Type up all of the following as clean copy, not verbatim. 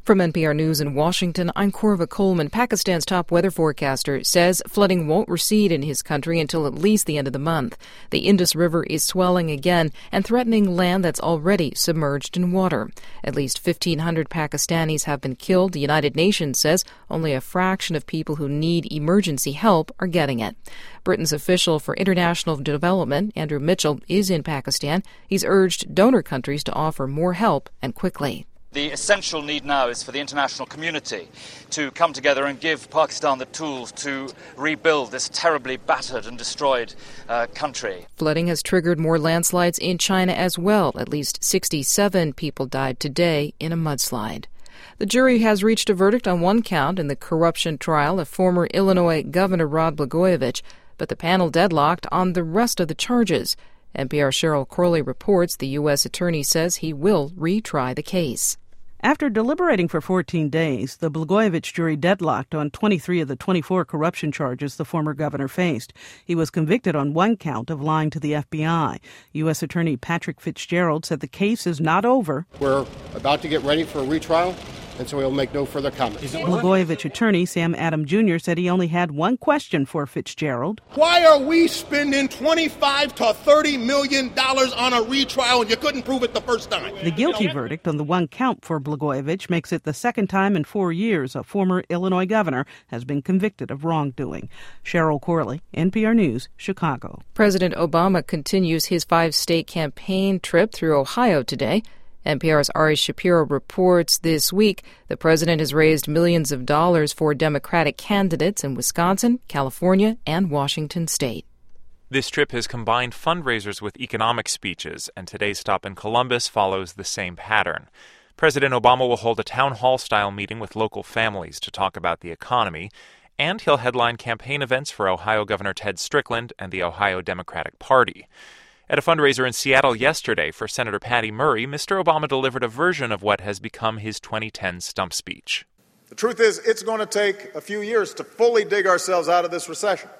From NPR News in Washington, I'm Korva Coleman. Pakistan's top weather forecaster says flooding won't recede in his country until at least the end of the month. The Indus River is swelling again and threatening land that's already submerged in water. At least 1,500 Pakistanis have been killed. The United Nations says only a fraction of people who need emergency help are getting it. Britain's official for international development, Andrew Mitchell, is in Pakistan. He's urged donor countries to offer more help and quickly. The essential need now is for the international community to come together and give Pakistan the tools to rebuild this terribly battered and destroyed country. Flooding has triggered more landslides in China as well. At least 67 people died today in a mudslide. The jury has reached a verdict on one count in the corruption trial of former Illinois Governor Rod Blagojevich, but the panel deadlocked on the rest of the charges. NPR's Cheryl Corley reports the U.S. attorney says he will retry the case. After deliberating for 14 days, the Blagojevich jury deadlocked on 23 of the 24 corruption charges the former governor faced. He was convicted on one count of lying to the FBI. U.S. Attorney Patrick Fitzgerald said the case is not over. We're about to get ready for a retrial, and so we'll make no further comments. Blagojevich attorney Sam Adam Jr. said he only had one question for Fitzgerald. Why are we spending $25 to $30 million on a retrial and you couldn't prove it the first time? The guilty verdict on the one count for Blagojevich makes it the second time in 4 years a former Illinois governor has been convicted of wrongdoing. Cheryl Corley, NPR News, Chicago. President Obama continues his 5-state campaign trip through Ohio today. NPR's Ari Shapiro reports this week the president has raised millions of dollars for Democratic candidates in Wisconsin, California, and Washington state. This trip has combined fundraisers with economic speeches, and today's stop in Columbus follows the same pattern. President Obama will hold a town hall-style meeting with local families to talk about the economy, and he'll headline campaign events for Ohio Governor Ted Strickland and the Ohio Democratic Party. At a fundraiser in Seattle yesterday for Senator Patty Murray, Mr. Obama delivered a version of what has become his 2010 stump speech. The truth is, it's going to take a few years to fully dig ourselves out of this recession.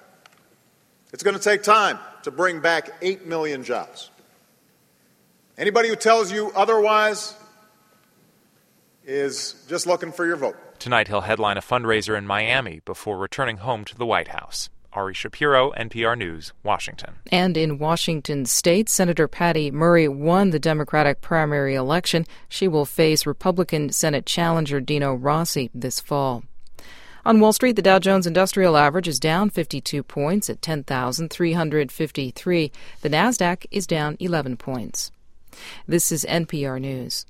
It's going to take time to bring back 8 million jobs. Anybody who tells you otherwise is just looking for your vote. Tonight he'll headline a fundraiser in Miami before returning home to the White House. Ari Shapiro, NPR News, Washington. And in Washington state, Senator Patty Murray won the Democratic primary election. She will face Republican Senate challenger Dino Rossi this fall. On Wall Street, the Dow Jones Industrial Average is down 52 points at 10,353. The Nasdaq is down 11 points. This is NPR News.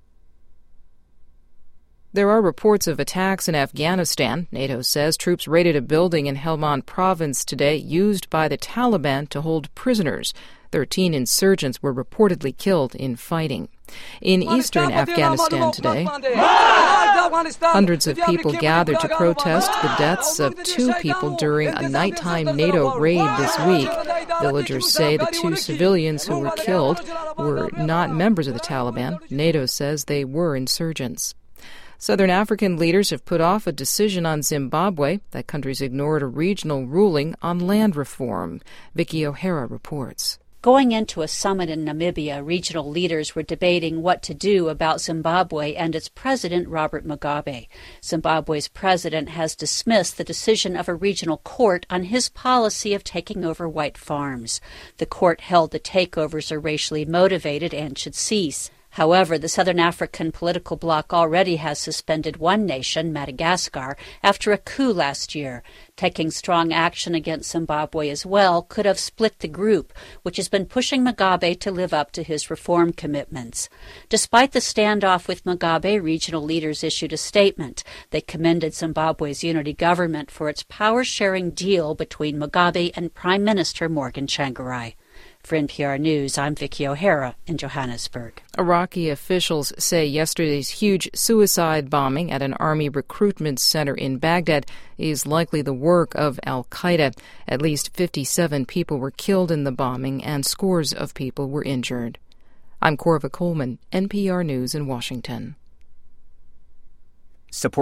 There are reports of attacks in Afghanistan. NATO says troops raided a building in Helmand province today used by the Taliban to hold prisoners. 13 insurgents were reportedly killed in fighting. In eastern Afghanistan today, hundreds of people gathered to protest the deaths of 2 people during a nighttime NATO raid this week. Villagers say the 2 civilians who were killed were not members of the Taliban. NATO says they were insurgents. Southern African leaders have put off a decision on Zimbabwe. That country's ignored a regional ruling on land reform. Vicky O'Hara reports. Going into a summit in Namibia, regional leaders were debating what to do about Zimbabwe and its president, Robert Mugabe. Zimbabwe's president has dismissed the decision of a regional court on his policy of taking over white farms. The court held the takeovers are racially motivated and should cease. However, the Southern African political bloc already has suspended one nation, Madagascar, after a coup last year. Taking strong action against Zimbabwe as well could have split the group, which has been pushing Mugabe to live up to his reform commitments. Despite the standoff with Mugabe, regional leaders issued a statement. They commended Zimbabwe's unity government for its power-sharing deal between Mugabe and Prime Minister Morgan Tsvangirai. For NPR News, I'm Vicky O'Hara in Johannesburg. Iraqi officials say yesterday's huge suicide bombing at an army recruitment center in Baghdad is likely the work of al-Qaeda. At least 57 people were killed in the bombing and scores of people were injured. I'm Korva Coleman, NPR News in Washington. Support